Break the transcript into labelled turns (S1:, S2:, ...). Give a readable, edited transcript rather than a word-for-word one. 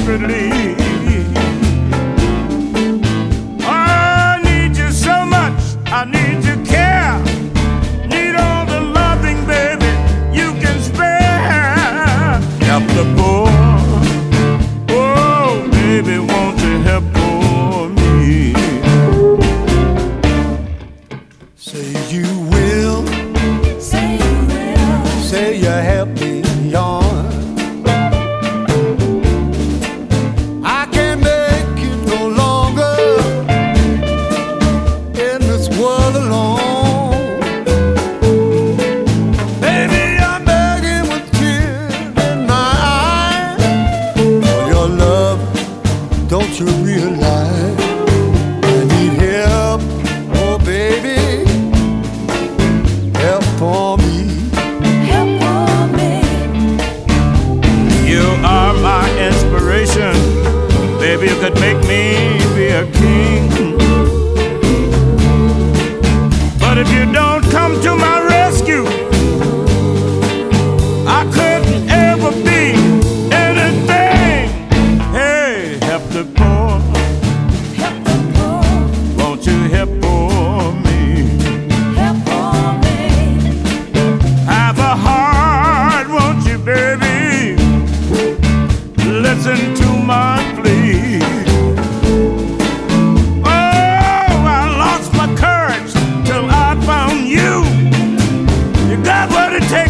S1: desperately. I need you so much, I need your care, need all the loving, baby, you can spare. Help the poor, oh baby, won't you help for me?
S2: Say you will,
S3: Say you will.
S2: say you help me on. I can't make it no longer in this world alone. Baby, I'm begging with tears in my eyes for your love. Don't you realize I need help? Oh, baby, help for me.
S3: Help for me.
S1: You are my inspiration, baby, you could make me be a king. But if you don't come to my rescue, I couldn't ever be anything. Hey, help the poor,
S3: Help the poor.
S1: won't you help for me?
S3: Help for me.
S1: Have a heart, won't you, baby? Listen to my plea. Oh, I lost my courage till I found you. You got what it takes